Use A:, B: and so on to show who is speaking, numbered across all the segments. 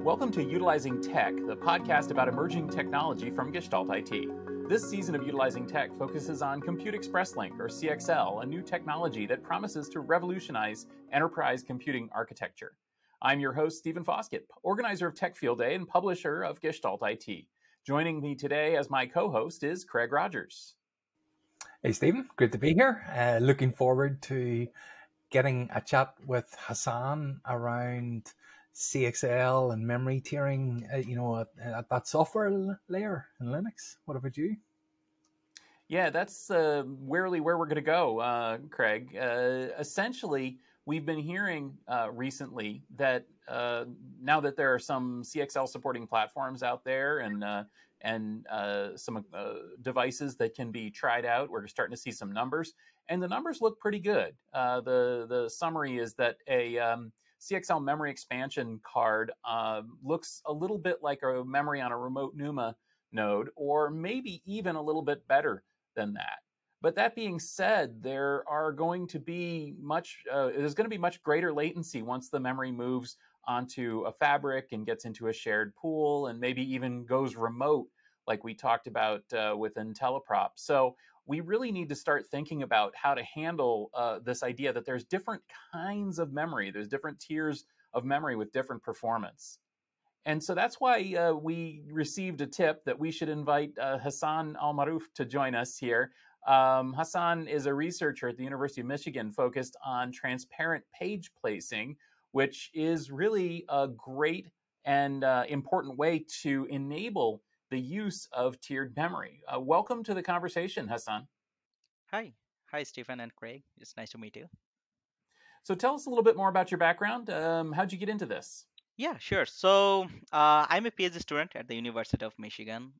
A: Welcome to Utilizing Tech, the podcast about emerging technology from Gestalt IT. This season of Utilizing Tech focuses on Compute Express Link, or CXL, a new technology that promises to revolutionize enterprise computing architecture. I'm your host, Stephen Foskett, organizer of Tech Field Day and publisher of Gestalt IT. Joining me today as my co-host is Craig Rogers.
B: Hey, Stephen. Great to be here. Looking forward to getting a chat with Hassan around CXL and memory tiering, at that software layer in Linux. What about you?
A: Yeah, that's really where we're going to go, Craig. Essentially, we've been hearing recently that now that there are some CXL supporting platforms out there and some devices that can be tried out, we're starting to see some numbers, and the numbers look pretty good. The summary is that a CXL memory expansion card looks a little bit like a memory on a remote NUMA node, or maybe even a little bit better than that. But that being said, there's going to be much greater latency once the memory moves onto a fabric and gets into a shared pool, and maybe even goes remote, like we talked about with IntelliProp. So we really need to start thinking about how to handle this idea that there's different kinds of memory, there's different tiers of memory with different performance. And so that's why we received a tip that we should invite Hassan Al-Maroof to join us here. Hassan is a researcher at the University of Michigan focused on transparent page placing, which is really a great and important way to enable the use of tiered memory. Welcome to the conversation, Hassan.
C: Hi. Hi, Stephen and Craig. It's nice to meet you.
A: So tell us a little bit more about your background. How'd you get into this?
C: Yeah, sure. So I'm a PhD student at the University of Michigan.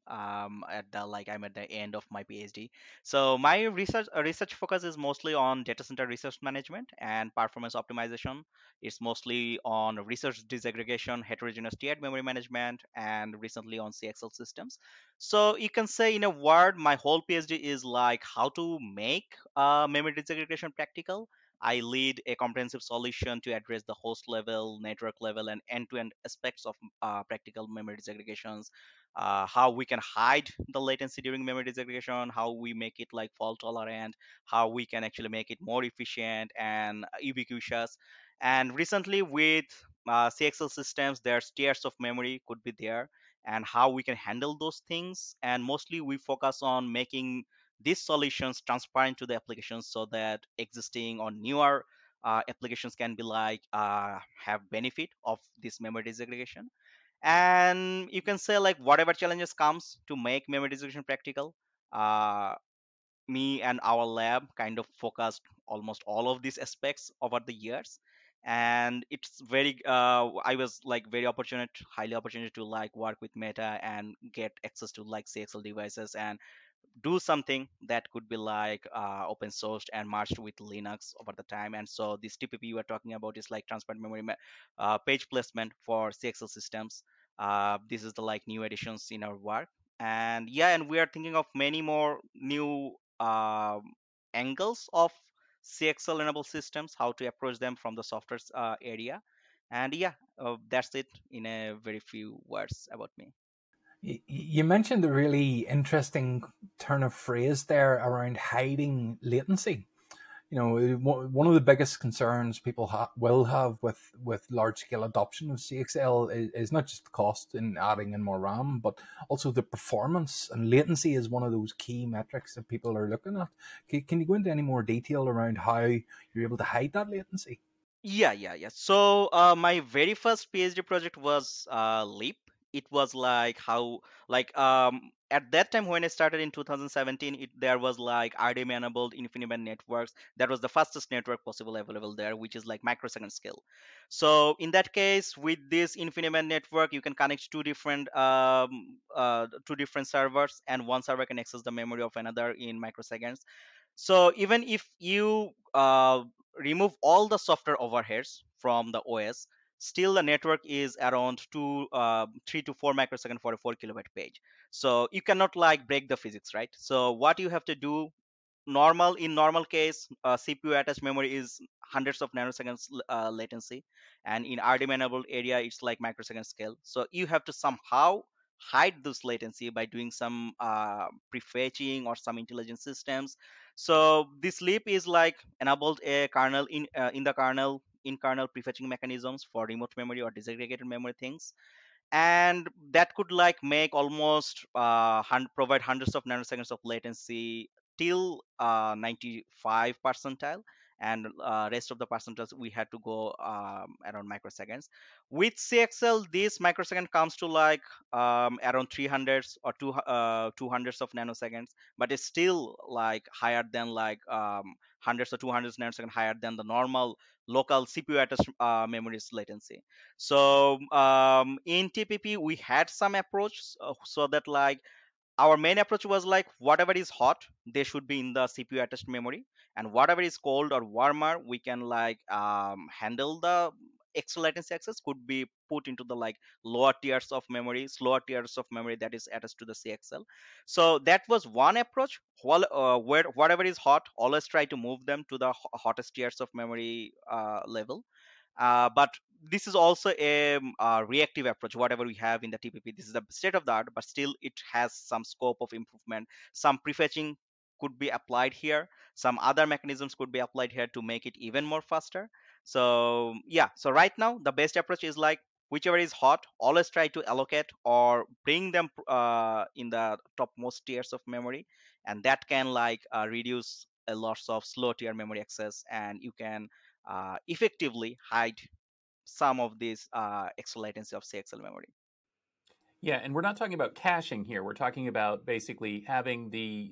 C: I'm at the end of my PhD. So my research focus is mostly on data center resource management and performance optimization. It's mostly on resource disaggregation, heterogeneous tiered memory management, and recently on CXL systems. So you can say in a word, my whole PhD is like how to make memory disaggregation practical. I lead a comprehensive solution to address the host level, network level, and end-to-end aspects of practical memory disaggregations. How we can hide the latency during memory disaggregation, how we make it like fault tolerant, how we can actually make it more efficient and ubiquitous. And recently with CXL systems, there's tiers of memory could be there, and how we can handle those things. And mostly we focus on making these solutions transparent to the applications so that existing or newer applications can be have benefit of this memory disaggregation. And you can say like whatever challenges comes to make memory disaggregation practical, uh, me and our lab kind of focused almost all of these aspects over the years. And it's very I was like very opportunate highly opportunity to like work with Meta and get access to like CXL devices and do something that could be like open sourced and merged with Linux over the time. And so this TPP you are talking about is like transparent memory page placement for CXL systems. This is the like new additions in our work. And yeah, and we are thinking of many more new angles of CXL enabled systems, how to approach them from the software area. And yeah, that's it in a very few words about me.
B: You mentioned a really interesting turn of phrase there around hiding latency. One of the biggest concerns people will have with large scale adoption of CXL is not just the cost in adding in more RAM, but also the performance, and latency is one of those key metrics that people are looking at. Can you go into any more detail around how you're able to hide that latency?
C: Yeah. So my very first PhD project was Leap. It was like how at that time when I started in 2017, there was like RDMA enabled InfiniBand networks. That was the fastest network possible available there, which is like microsecond scale. So in that case, with this InfiniBand network, you can connect two different servers, and one server can access the memory of another in microseconds. So even if you remove all the software overheads from the OS, still the network is around 3 to 4 microsecond for a 4 kilobyte page. So you cannot like break the physics, right? So what you have to do normal case, CPU attached memory is hundreds of nanoseconds latency, and in RDMA enabled area it's like microsecond scale. So you have to somehow hide this latency by doing some prefetching or some intelligent systems. So this leap is like enabled a kernel in the kernel, in kernel prefetching mechanisms for remote memory or disaggregated memory things, and that could like make almost provide hundreds of nanoseconds of latency till 95 percentile, and rest of the percentiles we had to go around microseconds. With CXL, this microsecond comes to like around 300 or 200 of nanoseconds, but it's still like higher than like hundreds or 200 nanoseconds higher than the normal local CPU attached memory's latency. So in TPP, we had some approach so that like our main approach was like whatever is hot, they should be in the CPU attached memory, and whatever is cold or warmer, we can like handle the extra latency access could be put into the like lower tiers of memory, slower tiers of memory that is attached to the CXL. So that was one approach. While where whatever is hot, always try to move them to the hottest tiers of memory level. But this is also a reactive approach. Whatever we have in the TPP, this is the state of the art, but still it has some scope of improvement. Some prefetching could be applied here. Some other mechanisms could be applied here to make it even more faster. So yeah, so right now the best approach is like whichever is hot, always try to allocate or bring them in the topmost tiers of memory, and that can like reduce a lots of slow tier memory access, and you can effectively hide some of these extra latency of CXL memory.
A: Yeah, and we're not talking about caching here. We're talking about basically having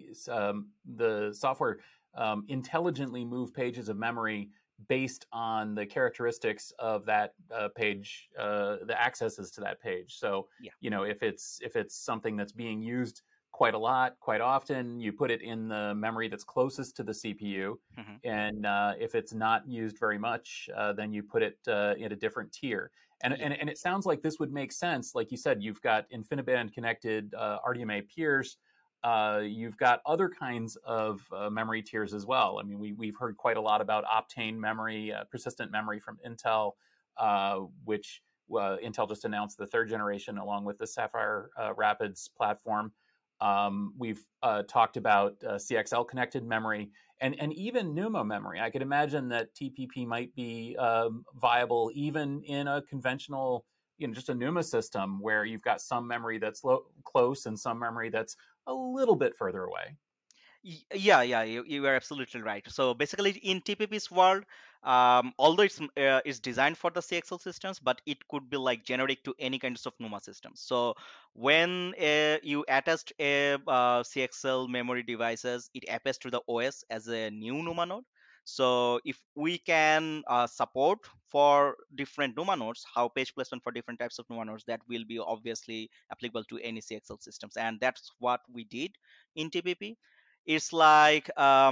A: the software intelligently move pages of memory based on the characteristics of that page, the accesses to that page. So,
C: Yeah.
A: if it's something that's being used quite a lot, quite often, you put it in the memory that's closest to the CPU.
C: Mhm.
A: And if it's not used very much, then you put it in a different tier. And,
C: Yeah.
A: and and it sounds like this would make sense. Like you said, you've got InfiniBand connected RDMA peers. You've got other kinds of memory tiers as well. I mean, we've heard quite a lot about Optane memory, persistent memory from Intel, which Intel just announced the third generation along with the Sapphire Rapids platform. We've talked about CXL connected memory and even NUMA memory. I could imagine that TPP might be viable even in a conventional, just a NUMA system where you've got some memory that's close and some memory that's a little bit further away.
C: Yeah, you are absolutely right. So basically, in TPP's world, although it's designed for the CXL systems, but it could be like generic to any kinds of NUMA systems. So when you attach a CXL memory devices, it appears to the OS as a new NUMA node. So if we can support for different NUMA nodes, how page placement for different types of NUMA nodes, that will be obviously applicable to any CXL systems, and that's what we did in TPP. It's like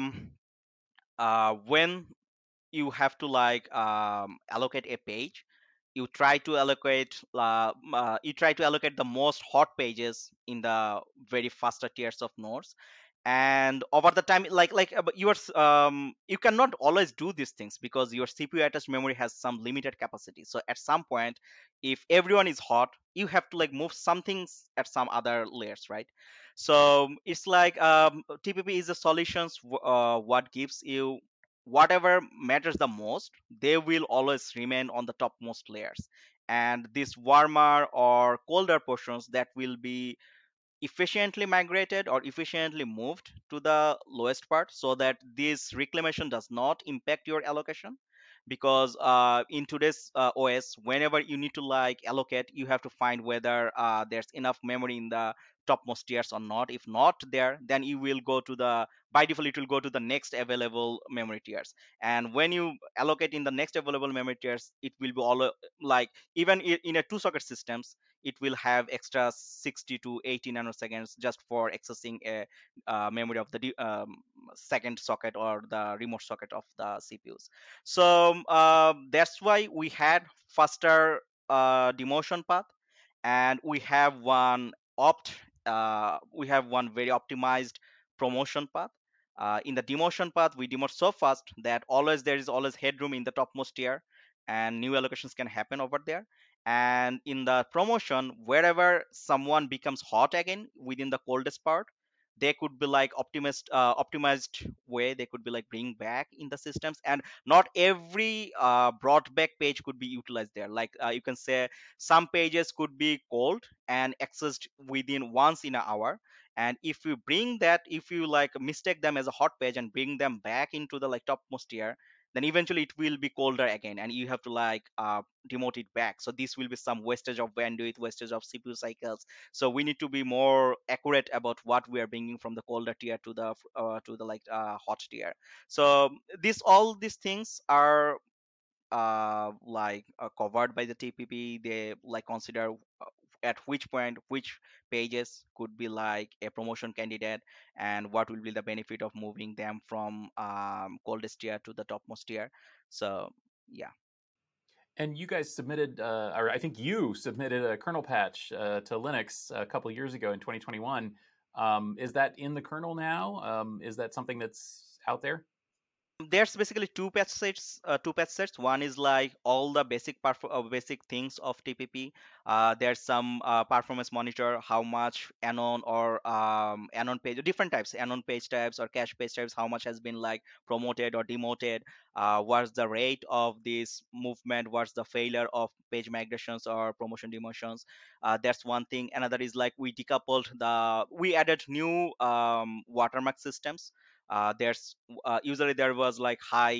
C: when you have to like allocate a page, you try to allocate the most hot pages in the very faster tiers of nodes, and over the time but you cannot always do these things because your CPU attached memory has some limited capacity. So at some point, if everyone is hot, you have to like move some things at some other layers, right? So it's like TPP is the solutions what gives you whatever matters the most, they will always remain on the topmost layers, and these warmer or colder portions that will be efficiently migrated or efficiently moved to the lowest part, so that this reclamation does not impact your allocation. Because in today's OS, whenever you need to like allocate, you have to find whether there's enough memory in the topmost tiers or not. If not there, then you will go to the, by default it will go to the next available memory tiers. And when you allocate in the next available memory tiers, it will be all like even in a two socket systems, it will have extra 60 to 80 nanoseconds just for accessing a memory of the second socket or the remote socket of the CPUs. So that's why we had faster demotion path, and we have one very optimized promotion path. In the demotion path, we demote so fast that always there is always headroom in the topmost tier, and new allocations can happen over there. And in the promotion, wherever someone becomes hot again within the coldest part, they could be like optimized way. They could be like bring back in the systems, and not every brought back page could be utilized there. Like you can say some pages could be cold and accessed within once in an hour, and if you bring that, if you like mistake them as a hot page and bring them back into the like topmost tier, then eventually it will be colder again, and you have to like demote it back. So this will be some wastage of bandwidth, wastage of CPU cycles. So we need to be more accurate about what we are bringing from the colder tier to the like hot tier. So this all these things are covered by the TPP. They like consider at which point which pages could be like a promotion candidate, and what will be the benefit of moving them from coldest tier to the topmost tier. So yeah.
A: And you guys submitted, or I think you submitted a kernel patch to Linux a couple years ago in 2021. Is that in the kernel now? Is that something that's out there?
C: There's basically two patch sets. One is like all the basic things of TPP. There's some performance monitor, how much anon or anon page, different types, anon page types or cache page types, how much has been like promoted or demoted. What's the rate of this movement, what's the failure of page migrations or promotion demotions. That's one thing. Another is like we added new watermark systems. There's Usually there was like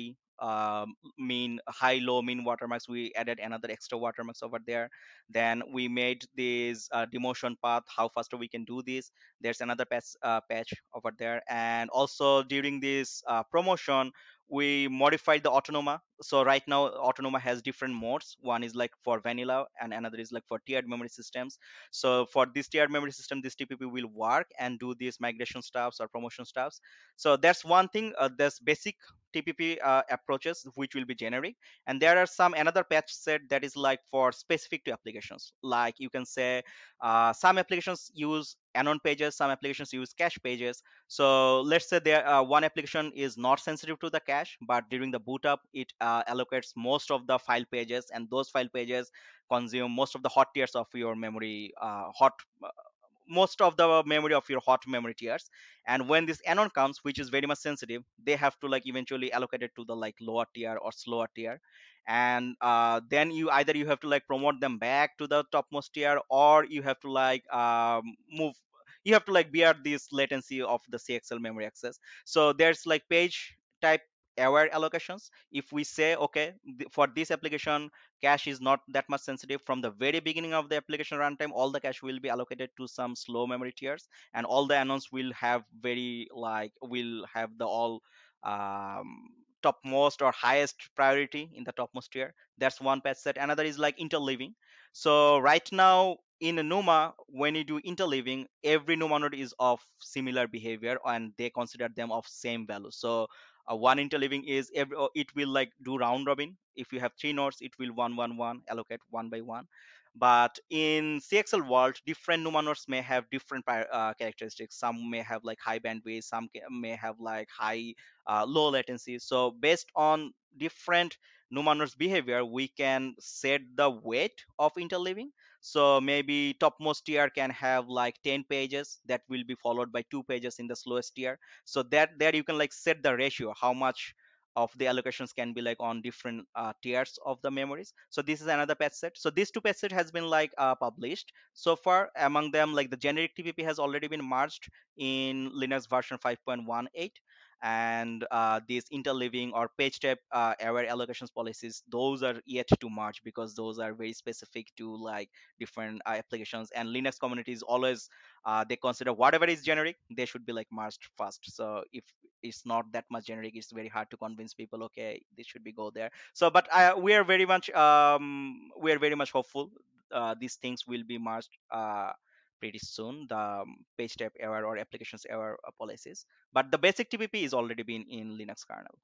C: high low mean watermarks. We added another extra watermarks over there. Then we made this demotion path, how faster we can do this. There's another patch over there. And also during this promotion, we modified the autonoma. So right now autonoma has different modes. One is like for vanilla and another is like for tiered memory systems. So for this tiered memory system, this TPP will work and do these migration stuffs or promotion stuffs. So that's one thing. There's basic TPP approaches which will be generic, and there are some another patch set that is like for specific to applications. Like you can say some applications use anon pages, some applications use cache pages. So let's say there one application is not sensitive to the cache, but during the boot up it allocates most of the file pages, and those file pages consume most of the hot tiers of your memory, most of the memory of your hot memory tiers. And when this anon comes, which is very much sensitive, they have to like eventually allocate it to the like lower tier or slower tier. And then you have to like promote them back to the topmost tier, or you have to like move you have to like bear this latency of the CXL memory access. So there's like page type aware allocations. If we say okay, for this application cache is not that much sensitive, from the very beginning of the application runtime all the cache will be allocated to some slow memory tiers, and all the anons will have the all um, topmost or highest priority in the topmost tier. That's one patch set. Another is like interleaving. So right now in a NUMA, when you do interleaving, every NUMA node is of similar behavior and they consider them of same value. So one interleaving is it will like do round robin. If you have three nodes, it will 1 1 1 allocate one by one. But in CXL world, different NUMA nodes may have different characteristics. Some may have like high bandwidth, some may have like high low latency. So based on different NUMA nodes behavior, we can set the weight of interleaving. So maybe topmost tier can have like 10 pages that will be followed by 2 pages in the slowest tier. So that there you can like set the ratio, how much of the allocations can be like on different tiers of the memories. So this is another patch set. So these two patch set has been like published so far. Among them, like the generic TPP has already been merged in Linux version 5.18, and these interleaving or page type aware allocations policies, those are yet to merge because those are very specific to like different applications. And Linux community is always they consider whatever is generic, they should be like merged first. So if it's not that much generic, it's very hard to convince people okay this should be go there. So but we are very much hopeful these things will be merged pretty soon, the page type error or applications error policies. But the basic TPP is already been in Linux kernel.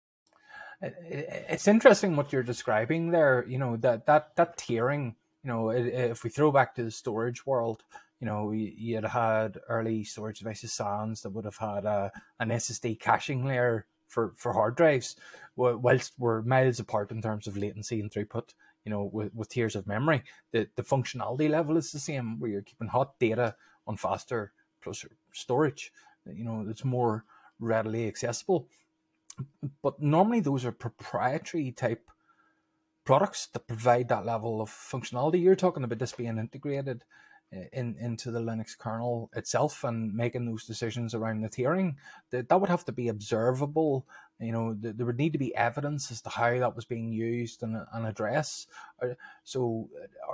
B: It's interesting what you're describing there. You know, that tiering. You know, if we throw back to the storage world, You'd had early storage devices, SANs, that would have had an SSD caching layer for hard drives, whilst we're miles apart in terms of latency and throughput. With tiers of memory, the functionality level is the same, where you're keeping hot data on faster plus storage. It's more readily accessible. But normally those are proprietary type products that provide that level of functionality. You're talking about this being integrated into the Linux kernel itself and making those decisions around the tiering. That would have to be observable. There would need to be evidence as to how that was being used and address. So,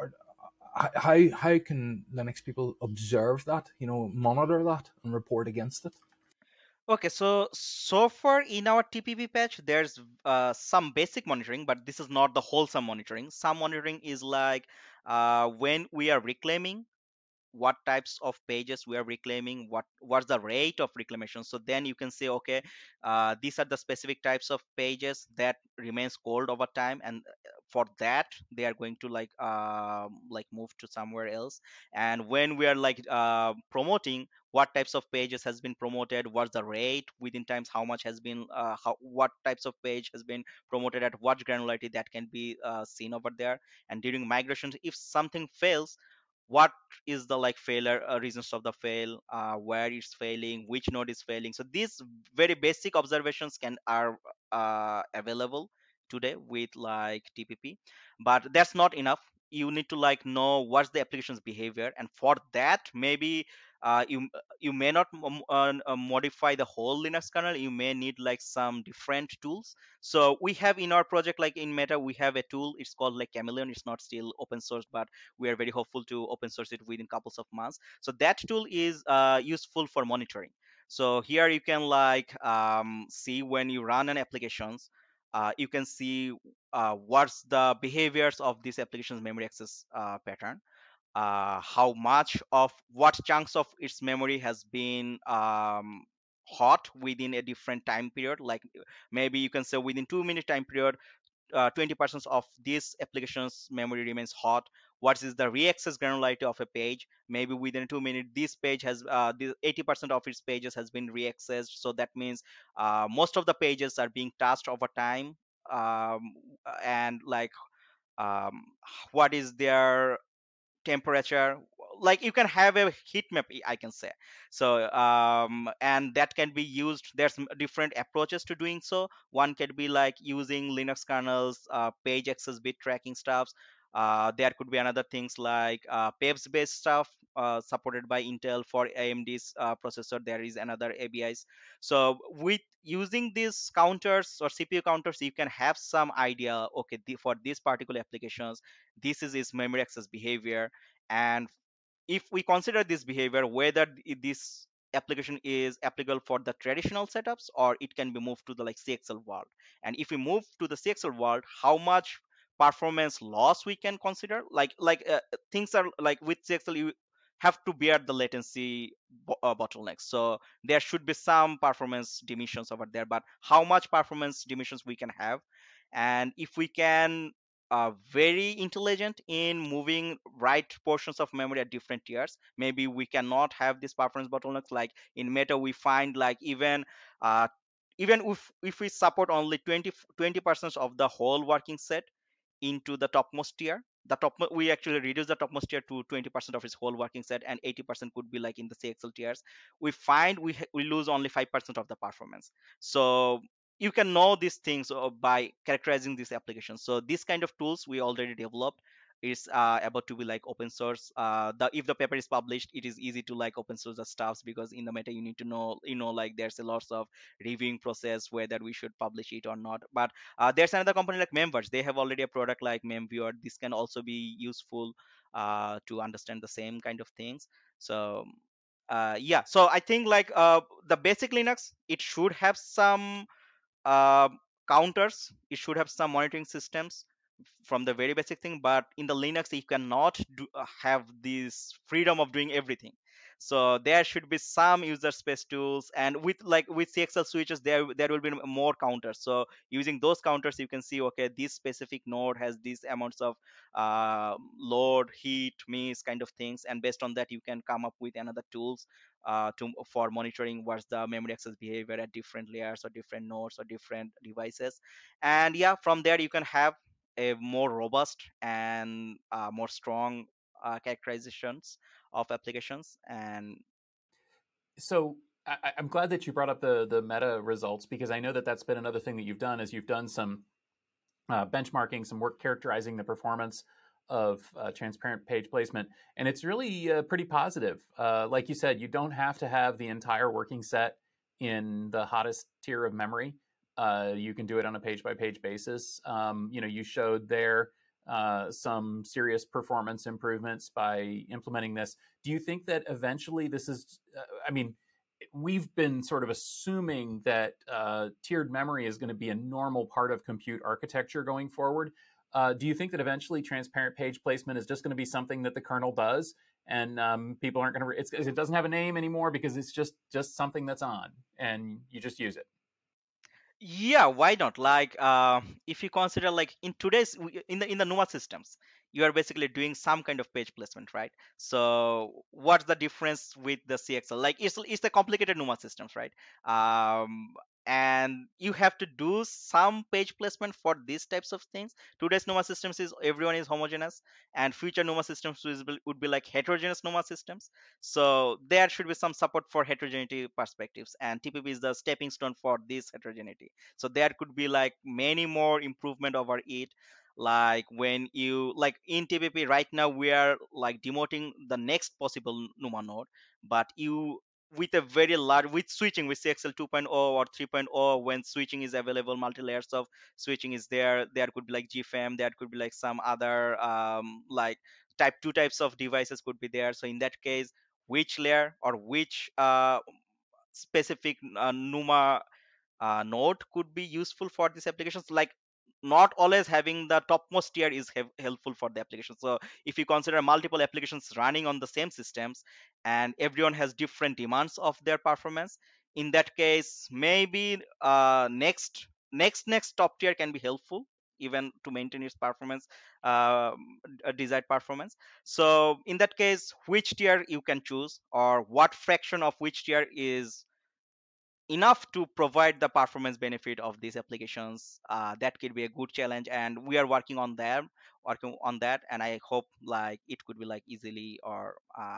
B: how can Linux people observe that? Monitor that and report against it.
C: Okay, so far in our TPP patch, there's some basic monitoring, but this is not the wholesome monitoring. Some monitoring is like when we are reclaiming, what types of pages we are reclaiming, what's the rate of reclamation. So then you can say, okay, these are the specific types of pages that remains cold over time, and for that they are going to like move to somewhere else. And when we are promoting, what types of pages has been promoted, what's the rate within times, how much has been what types of page has been promoted at what granularity, that can be seen over there. And during migrations, if something fails, what is the like failure reasons of the fail, where it's failing, which node is failing. So these very basic observations can are available today with like TPP. But that's not enough. You need to like know what's the application's behavior, and for that maybe you may not modify the whole Linux kernel. You may need like some different tools. So we have in our project, like in Meta, we have a tool, it's called like Chameleon. It's not still open source, but we are very hopeful to open source it within couples of months. So that tool is useful for monitoring. So here you can see when you run an applications, you can see what's the behaviors of this application's memory access pattern, how much of what chunks of its memory has been hot within a different time period. Like maybe you can say within 2 minute time period, 20% of this application's memory remains hot. What is the reaccess granularity of a page? Maybe within 2 minutes, this page has 80% of its pages has been reaccessed. So that means most of the pages are being touched over time. And like um, what is their temperature, like you can have a heat map, I can say. So and that can be used. There's different approaches to doing so. One can be like using Linux kernels, page access bit tracking stuffs. There could be another things like PEBs based stuff supported by Intel. For AMD's processor, there is another ABIs. So with using these counters or CPU counters, you can have some idea, okay, for these particular applications, this is its memory access behavior. And if we consider this behavior, whether this application is applicable for the traditional setups or it can be moved to the like CXL world. And if we move to the CXL world, how much performance loss we can consider. Things are like with CXL, you have to bear the latency bottlenecks. So there should be some performance dimensions over there, but how much performance dimensions we can have. And if we can very intelligent in moving right portions of memory at different tiers, maybe we cannot have this performance bottlenecks. Like in Meta, we find like uh, even if we support only 20% of the whole working set into the topmost tier, we actually reduce the topmost tier to 20% of its whole working set, and 80% could be like in the CXL tiers. We find we lose only 5% of the performance. So you can know these things by characterizing these applications. So this kind of tools we already developed is about to be like open source. If the paper is published, it is easy to like open source the stuffs, because in the Meta you need to know, like there's a lots of reviewing process whether we should publish it or not. But there's another company like Memverse. They have already a product like Memviewer. This can also be useful to understand the same kind of things. So yeah, so I think like the basic Linux, it should have some uh, counters, it should have some monitoring systems from the very basic thing. But in the Linux, you cannot have this freedom of doing everything. So there should be some user space tools, and with CXL switches there will be more counters. So using those counters you can see, okay, this specific node has these amounts of load, heat, miss kind of things, and based on that you can come up with another tools for monitoring what's the memory access behavior at different layers or different nodes or different devices. And yeah, from there you can have a more robust and more strong characterizations of applications. And
A: So I'm glad that you brought up the meta results, because I know that that's been another thing that you've done, is you've done some benchmarking, some work characterizing the performance of transparent page placement, and it's really pretty positive. Like you said, you don't have to have the entire working set in the hottest tier of memory. You can do it on a page by page basis. You showed there some serious performance improvements by implementing this. Do you think that eventually this is? I mean, we've been sort of assuming that tiered memory is going to be a normal part of compute architecture going forward. Do you think that eventually transparent page placement is just going to be something that the kernel does, and people aren't going to? It doesn't have a name anymore because it's just something that's on, and you just use it.
C: yeah, why not? Like if you consider, like in today's in the NUMA systems, you are basically doing some kind of page placement, right? So what's the difference with the CXL? Like it's the complicated NUMA systems, right? And you have to do some page placement for these types of things. Today's NUMA systems is everyone is homogeneous, and future NUMA systems would be like heterogeneous NUMA systems. So there should be some support for heterogeneity perspectives, and TPP is the stepping stone for this heterogeneity. So there could be like many more improvement over it. Like when you like in TPP right now we are like demoting the next possible NUMA node, but you with a very large with switching with CXL 2.0 or 3.0, when switching is available, multi layers of switching is there could be like GFEM, there could be like some other like type 2 types of devices could be there. So in that case, which layer or which specific NUMA node could be useful for these applications? Like not always having the topmost tier is helpful for the application. So if you consider multiple applications running on the same systems and everyone has different demands of their performance, in that case maybe next top tier can be helpful even to maintain its performance, desired performance. So in that case, which tier you can choose, or what fraction of which tier is enough to provide the performance benefit of these applications, that could be a good challenge, and we are working on that. And I hope like it could be like easily, or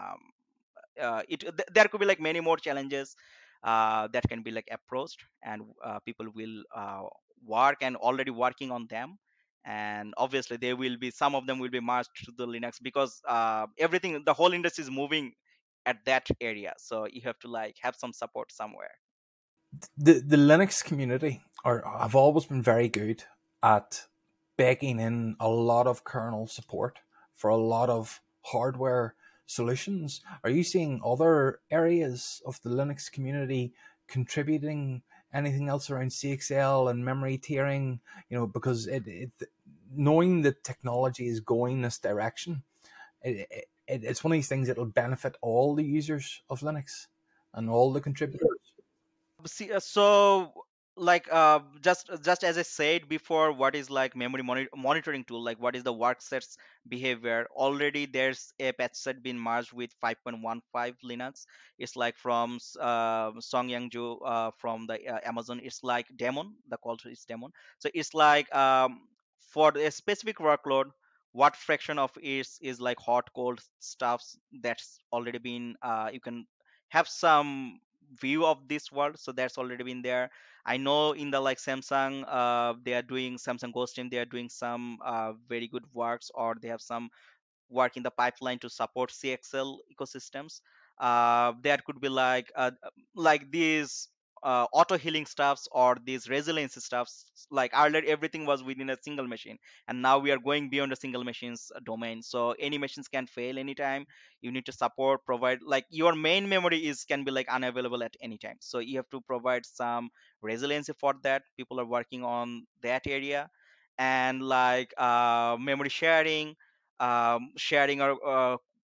C: there could be like many more challenges that can be like approached, and people will work and already working on them. And obviously they will be, some of them will be merged to the Linux, because everything, the whole industry is moving at that area, so you have to like have some support somewhere.
B: The Linux community are have always been very good at baking in a lot of kernel support for a lot of hardware solutions. Are you seeing other areas of the Linux community contributing anything else around CXL and memory tiering? Because it knowing that technology is going this direction, it's one of these things that'll benefit all the users of Linux and all the contributors.
C: See, so like just as I said before, what is like memory monitoring tool, like what is the work sets behavior? Already there's a patch set been merged with 5.15 Linux. It's like from Songyangju, from the Amazon. It's like daemon, the call is daemon. So it's like for a specific workload, what fraction of it is like hot cold stuffs that's already been, you can have some view of this world. So that's already been there. I know in the like Samsung, they are doing Samsung Ghost Team, they are doing some very good works, or they have some work in the pipeline to support CXL ecosystems. There could be like these auto healing stuffs or these resilience stuffs. Like earlier, everything was within a single machine, and now we are going beyond a single machine's domain. So any machines can fail anytime. You need to support, provide, like your main memory is can be like unavailable at any time. So you have to provide some resiliency for that. People are working on that area, and like memory sharing, sharing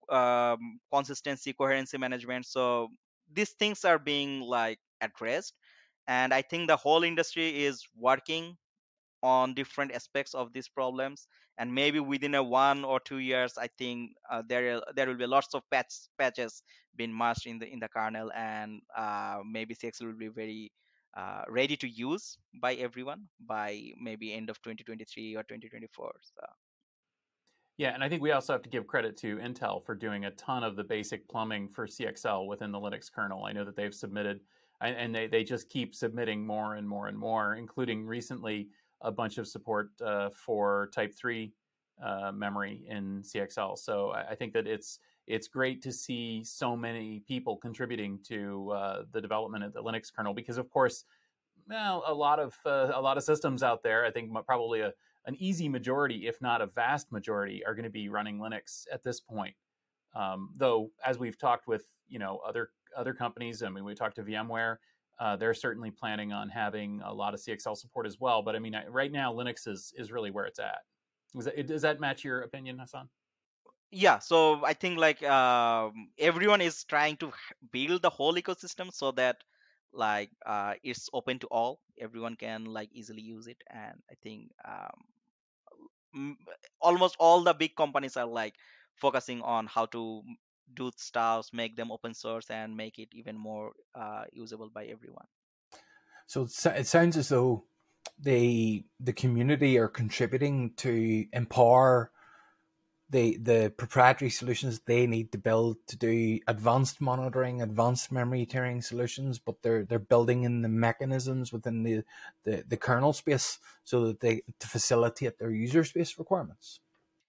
C: consistency, coherency management. So these things are being like addressed, and I think the whole industry is working on different aspects of these problems. And maybe within a 1 or 2 years, I think there will be lots of patches being merged in the kernel, and maybe CXL will be very ready to use by everyone by maybe end of 2023 or 2024. So
A: Yeah, and I think we also have to give credit to Intel for doing a ton of the basic plumbing for CXL within the Linux kernel. I know that they've submitted, and they just keep submitting more and more and more, including recently a bunch of support for Type 3 memory in CXL. So I think that it's great to see so many people contributing to the development of the Linux kernel because, of course, well, a lot of systems out there. I think probably an easy majority, if not a vast majority, are going to be running Linux at this point. Though, as we've talked with other companies, I mean, we talked to VMware. They're certainly planning on having a lot of CXL support as well. But I mean, right now Linux is really where it's at. Does that match your opinion, Hassan?
C: yeah, so I think like everyone is trying to build the whole ecosystem so that like it's open to all, everyone can like easily use it. And I think m- almost all the big companies are like focusing on how to do stuff, make them open source, and make it even more usable by everyone.
B: So it sounds as though the community are contributing to empower the proprietary solutions they need to build to do advanced monitoring, advanced memory tiering solutions, but they're building in the mechanisms within the kernel space so that they to facilitate their user space requirements.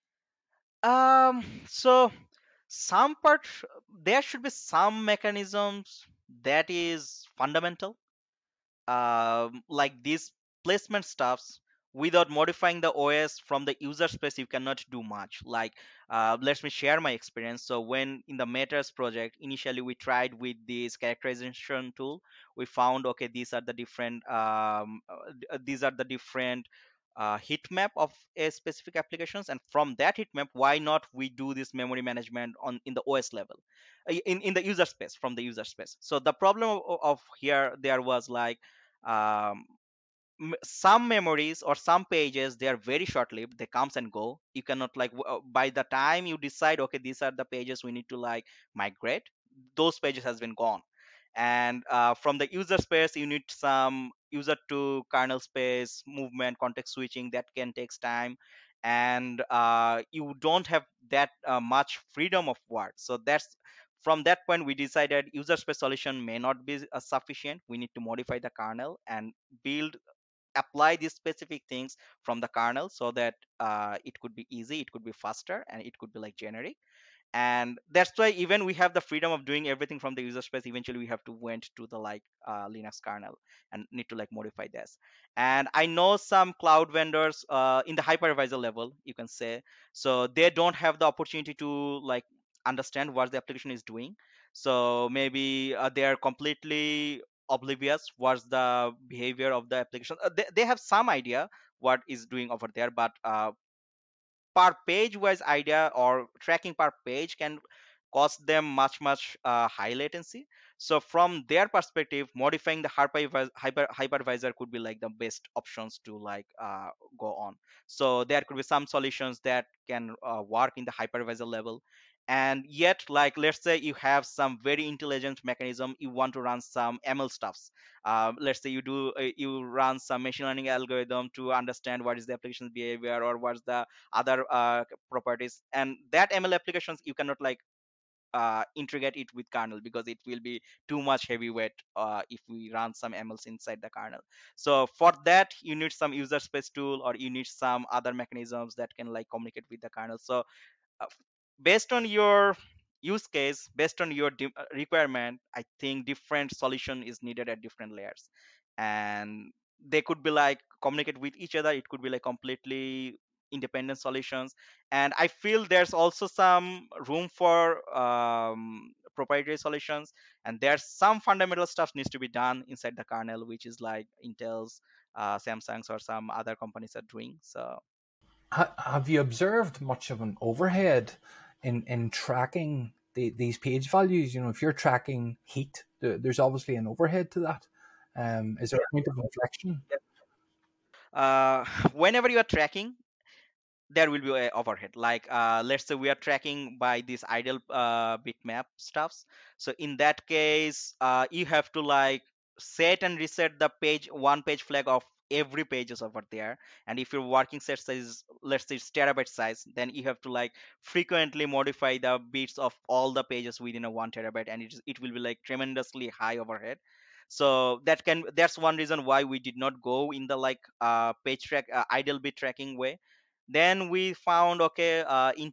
C: So some part, there should be some mechanisms that is fundamental, like these placement stuffs. Without modifying the OS from the user space, you cannot do much. Like, let me share my experience. So when in the Matters project, initially we tried with this characterization tool. We found, okay, these are the different heat map of a specific applications, and from that heat map, why not we do this memory management on in the OS level, in the user space, from the user space. So the problem of here there was like, um, some memories or some pages, they are very short lived, they comes and go. You cannot like by the time you decide, okay, these are the pages we need to like migrate, those pages has been gone. And from the user space, you need some user to kernel space movement, context switching, that can takes time. And you don't have that much freedom of work. So that's, from that point we decided user space solution may not be sufficient. We need to modify the kernel and build, apply these specific things from the kernel, so that it could be easy, it could be faster, and it could be like generic. And that's why even we have the freedom of doing everything from the user space, eventually we have to went to the like Linux kernel and need to like modify this. And I know some cloud vendors in the hypervisor level, you can say, so they don't have the opportunity to like understand what the application is doing. So maybe they are completely oblivious what's the behavior of the application. They have some idea what is doing over there, but per page wise idea or tracking per page can cost them much high latency. So from their perspective, modifying the hypervisor could be like the best options to like go on. So there could be some solutions that can work in the hypervisor level. And yet, like, let's say you have some very intelligent mechanism, you want to run some ML stuffs. Let's say you run some machine learning algorithm to understand what is the application's behavior or what's the other properties. And that ML applications, you cannot like integrate it with kernel, because it will be too much heavyweight if we run some MLs inside the kernel. So for that, you need some user space tool, or you need some other mechanisms that can like communicate with the kernel. So uh, based on your use case, based on your requirement, I think different solution is needed at different layers. And they could be like communicate with each other, it could be like completely independent solutions. And I feel there's also some room for proprietary solutions, and there's some fundamental stuff needs to be done inside the kernel, which is like Intel's, Samsung's, or some other companies are doing. So
B: Have you observed much of an overhead in tracking these page values. You know, if you're tracking heat, there's obviously an overhead to that. Is there a point of inflection?
C: Whenever you are tracking, there will be a overhead. Like let's say we are tracking by these idle bitmap stuffs. So in that case, you have to like set and reset the page one page flag of every pages over there. And if your working set size, let's say it's terabyte size, then you have to like frequently modify the bits of all the pages within a 1 terabyte, and it will be like tremendously high overhead. So that's one reason why we did not go in the like page track idle bit tracking way. Then we found, okay,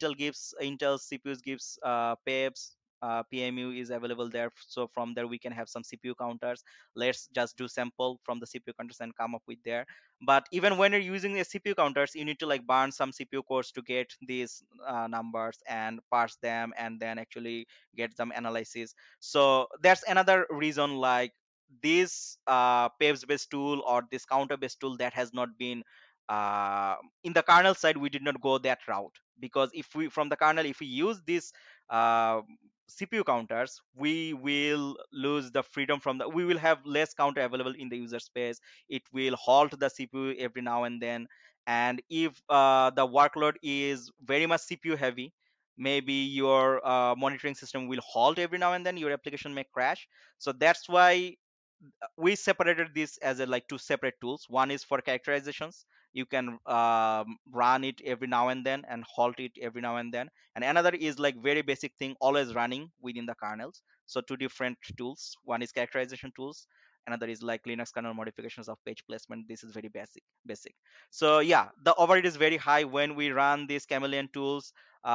C: Intel CPUs gives PEBs, PMU is available there. So from there we can have some CPU counters. Let's just do sample from the CPU counters and come up with there. But even when you're using the CPU counters, you need to like burn some CPU cores to get these numbers and parse them and then actually get some analysis. So that's another reason like this PEBs based tool or this counter based tool that has not been uh, in the kernel side. We did not go that route, because if we from the kernel, if we use these uh, CPU counters, we will lose the freedom from the we will have less counter available in the user space. It will halt the CPU every now and then. And if the workload is very much CPU heavy, maybe your monitoring system will halt every now and then, your application may crash. So that's why we separated this as a like two separate tools. One is for characterizations, you can run it every now and then and halt it every now and then. And another is like very basic thing, always running within the kernels. So two different tools, one is characterization tools, another is like Linux kernel modifications of page placement. This is very basic. So yeah, the overhead is very high when we run these chameleon tools.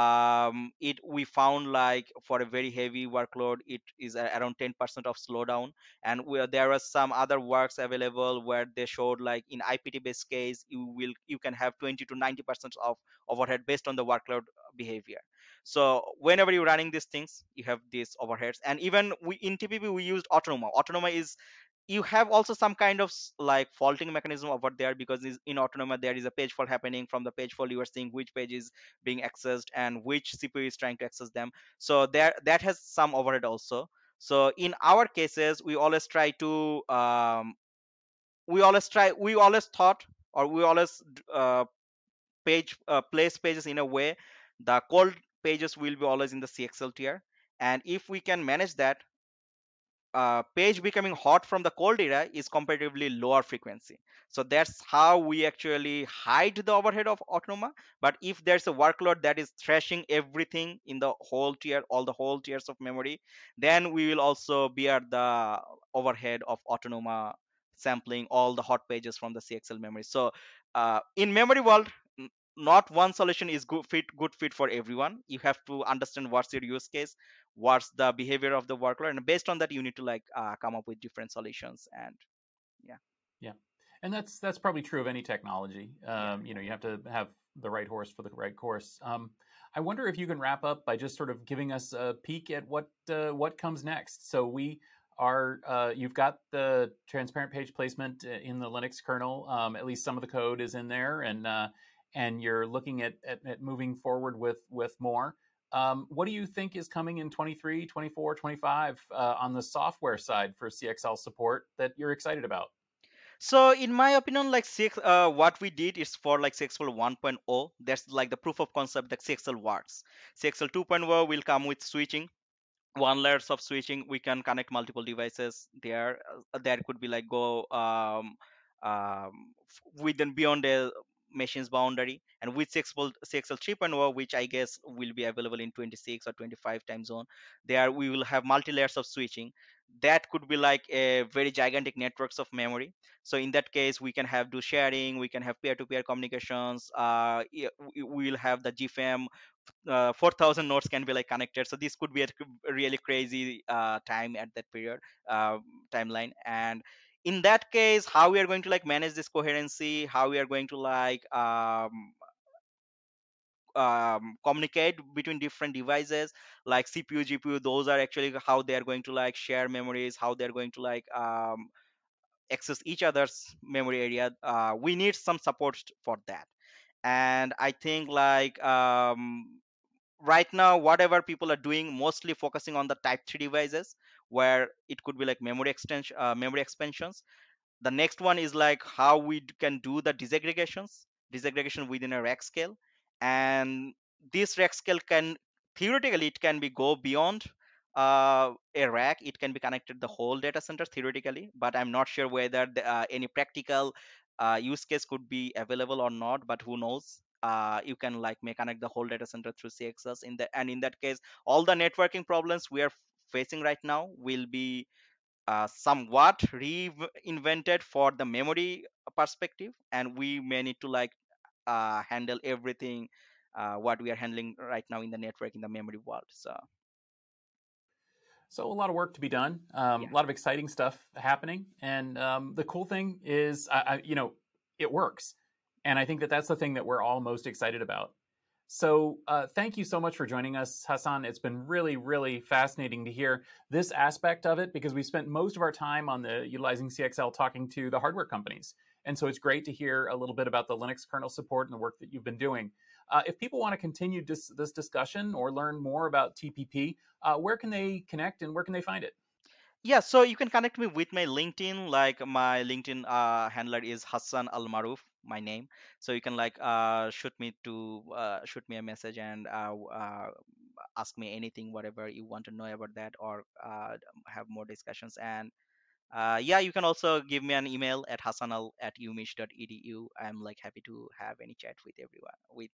C: It we found like for a very heavy workload, it is around 10% of slowdown. And where there are some other works available where they showed like in IPT based case, you can have 20 to 90% of overhead based on the workload behavior. So whenever you're running these things, you have these overheads. And even we in TPP we used Autonoma is, you have also some kind of like faulting mechanism over there, because in Autonoma there is a page fault happening. From the page fault, you are seeing which page is being accessed and which CPU is trying to access them. So there, that has some overhead also. So in our cases, we always try to we always thought, or we always place pages in a way the cold pages will be always in the CXL tier. And if we can manage that, page becoming hot from the cold era is comparatively lower frequency. So that's how we actually hide the overhead of Autonoma. But if there's a workload that is thrashing everything in the whole tier, all the whole tiers of memory, then we will also bear the overhead of Autonoma sampling all the hot pages from the CXL memory. So in memory world, not one solution is good fit for everyone. You have to understand what's your use case, what's the behavior of the workload, and based on that you need to like come up with different solutions. And yeah.
A: Yeah, and that's probably true of any technology.
C: Yeah.
A: You have to have the right horse for the right course. I wonder if you can wrap up by just sort of giving us a peek at what comes next. So we are you've got the transparent page placement in the Linux kernel. At least some of the code is in there, and you're looking at moving forward with more. What do you think is coming in 23, 24, 25 on the software side for CXL support that you're excited about?
C: So in my opinion, like what we did is for like CXL 1.0, that's like the proof of concept that CXL works. CXL 2.0 will come with switching, one layers of switching. We can connect multiple devices there. There could be like go within beyond the machine's boundary. And with CXL 3.0, which I guess will be available in 26 or 25 time zone, there we will have multi layers of switching. That could be like a very gigantic networks of memory. So in that case, we can have do sharing, we can have peer-to-peer communications. We will have the GFM, 4,000 nodes can be like connected. So this could be a really crazy time at that period, uh, timeline. And in that case, how we are going to like manage this coherency, how we are going to like communicate between different devices like CPU, GPU, those are actually how they are going to like share memories, how they're going to like access each other's memory area. We need some support for that. And I think like right now whatever people are doing mostly focusing on the type 3 devices where it could be like memory expansions. The next one is like how we can do the disaggregation within a rack scale. And this rack scale can theoretically it can be go beyond a rack. It can be connected the whole data center theoretically, but I'm not sure whether any practical use case could be available or not, but who knows. You can like may connect the whole data center through CXS in the, and in that case all the networking problems we are facing right now will be somewhat reinvented for the memory perspective, and we may need to like handle everything what we are handling right now in the network in the memory world. So
A: So a lot of work to be done,
C: yeah.
A: a lot of exciting stuff happening, and the cool thing is, it works, and I think that that's the thing that we're all most excited about. So thank you so much for joining us, Hassan. It's been really, really fascinating to hear this aspect of it because we spent most of our time on the utilizing CXL talking to the hardware companies, and so it's great to hear a little bit about the Linux kernel support and the work that you've been doing. If people want to continue this discussion or learn more about TPP, where can they connect and where can they find it?
C: Yeah, so you can connect me with my LinkedIn. Like my LinkedIn handler is Hassan Al Maruf, my name. So you can like shoot me a message and ask me anything, whatever you want to know about that, or have more discussions. And yeah, you can also give me an email at hassanal@umich.edu. I'm like happy to have any chat with everyone. With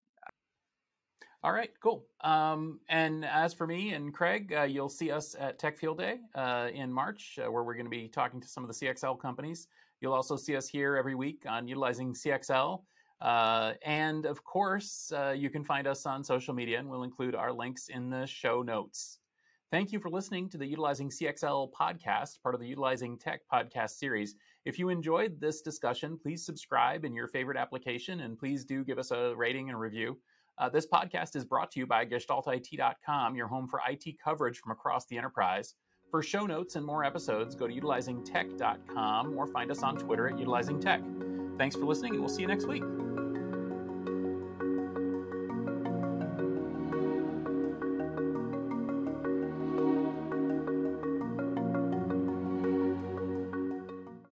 A: All right, cool. And as for me and Craig, you'll see us at Tech Field Day in March, where we're going to be talking to some of the CXL companies. You'll also see us here every week on utilizing CXL. And of course, you can find us on social media, and we'll include our links in the show notes. Thank you for listening to the Utilizing CXL podcast, part of the Utilizing Tech podcast series. If you enjoyed this discussion, please subscribe in your favorite application, and please do give us a rating and a review. This podcast is brought to you by GestaltIT.com, your home for IT coverage from across the enterprise. For show notes and more episodes, go to utilizingtech.com or find us on Twitter at utilizingtech. Thanks for listening, and we'll see you next week.